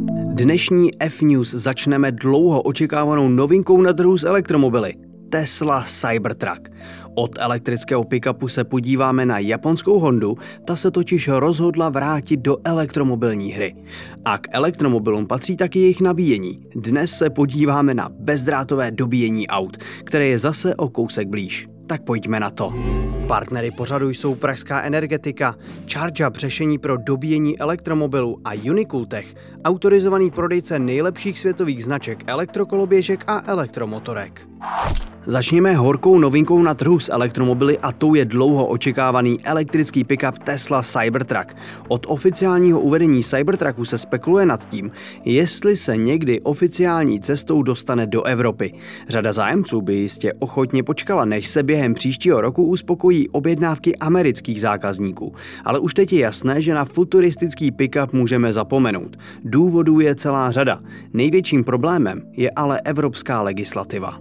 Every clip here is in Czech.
Dnešní F-News začneme dlouho očekávanou novinkou na trhu s elektromobily. Tesla Cybertruck. Od elektrického pick-upu se podíváme na japonskou Hondu, ta se totiž rozhodla vrátit do elektromobilní hry. A k elektromobilům patří taky jejich nabíjení. Dnes se podíváme na bezdrátové dobíjení aut, které je zase o kousek blíž. Tak pojďme na to. Partnery pořadu jsou Pražská energetika, ChargeUp řešení pro dobíjení elektromobilů a Unicooltech, autorizovaný prodejce nejlepších světových značek elektrokoloběžek a elektromotorek. Začněme horkou novinkou na trhu s elektromobily a tou je dlouho očekávaný elektrický pick-up Tesla Cybertruck. Od oficiálního uvedení Cybertrucku se spekuluje nad tím, jestli se někdy oficiální cestou dostane do Evropy. Řada zájemců by jistě ochotně počkala, než se během příštího roku uspokojí objednávky amerických zákazníků. Ale už teď je jasné, že na futuristický pick-up můžeme zapomenout. Důvodů je celá řada. Největším problémem je ale evropská legislativa.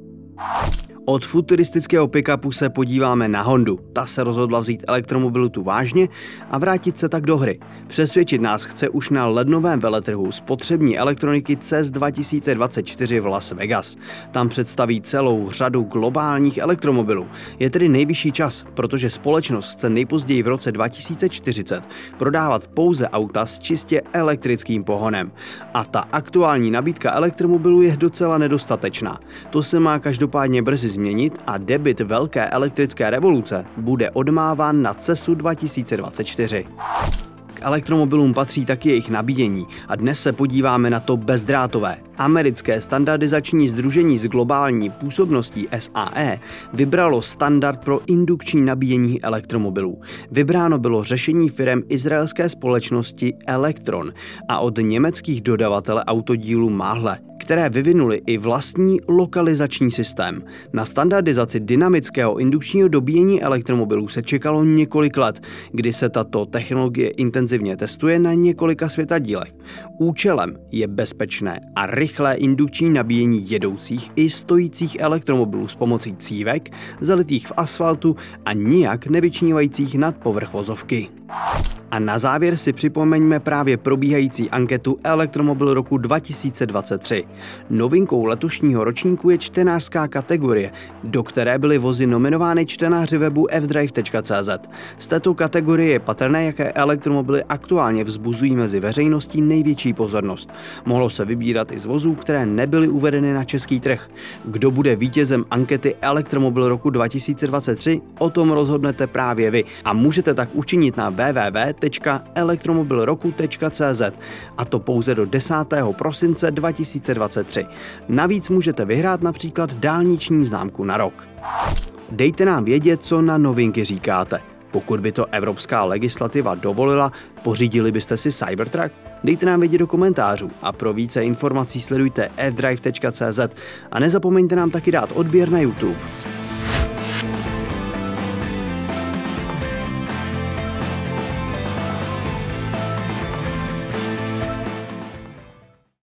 Od futuristického pick-upu se podíváme na Hondu. Ta se rozhodla vzít elektromobilitu vážně a vrátit se tak do hry. Přesvědčit nás chce už na lednovém veletrhu spotřební elektroniky CES 2024 v Las Vegas. Tam představí celou řadu globálních elektromobilů. Je tedy nejvyšší čas, protože společnost chce nejpozději v roce 2040 prodávat pouze auta s čistě elektrickým pohonem. A ta aktuální nabídka elektromobilů je docela nedostatečná. To se má každopádně brzy změnit a debut velké elektrické revoluce bude odmáván na CESu 2024. K elektromobilům patří taky jejich nabíjení a dnes se podíváme na to bezdrátové. Americké standardizační sdružení s globální působností SAE vybralo standard pro indukční nabíjení elektromobilů. Vybráno bylo řešení firem izraelské společnosti Elektron a od německých dodavatele autodílů Mahle, které vyvinuli i vlastní lokalizační systém. Na standardizaci dynamického indukčního dobíjení elektromobilů se čekalo několik let, kdy se tato technologie intenzivně testuje na několika světadílech. Účelem je bezpečné a rychlé indukční nabíjení jedoucích i stojících elektromobilů s pomocí cívek, zalitých v asfaltu a nijak nevyčnívajících nad povrch vozovky. A na závěr si připomeňme právě probíhající anketu Elektromobil roku 2023. Novinkou letošního ročníku je čtenářská kategorie, do které byly vozy nominovány čtenáři webu fdrive.cz. Z této kategorie je patrné, jaké elektromobily aktuálně vzbuzují mezi veřejností největší pozornost. Mohlo se vybírat i z vozů, které nebyly uvedeny na český trh. Kdo bude vítězem ankety Elektromobil roku 2023, o tom rozhodnete právě vy a můžete tak učinit na www.elektromobilroku.cz a to pouze do 10. prosince 2023. Navíc můžete vyhrát například dálniční známku na rok. Dejte nám vědět, co na novinky říkáte. Pokud by to evropská legislativa dovolila, pořídili byste si Cybertruck? Dejte nám vědět do komentářů a pro více informací sledujte fdrive.cz a nezapomeňte nám taky dát odběr na YouTube.